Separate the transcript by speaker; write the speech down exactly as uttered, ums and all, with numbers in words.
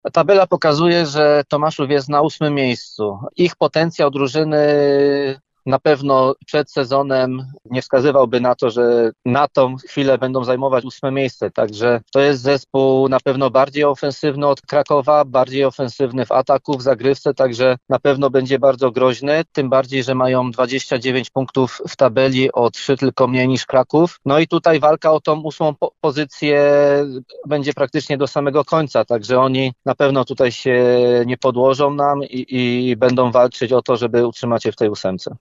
Speaker 1: Tabela pokazuje, że Tomaszów jest na ósmym miejscu. Ich potencjał drużyny na pewno przed sezonem nie wskazywałby na to, że na tą chwilę będą zajmować ósme miejsce. Także to jest zespół na pewno bardziej ofensywny od Krakowa, bardziej ofensywny w ataku, w zagrywce, także na pewno będzie bardzo groźny. Tym bardziej, że mają dwadzieścia dziewięć punktów w tabeli, o trzy tylko mniej niż Kraków. No i tutaj walka o tą ósmą po- pozycję będzie praktycznie do samego końca, także oni na pewno tutaj się nie podłożą nam i, i będą walczyć o to, żeby utrzymać się w tej ósemce.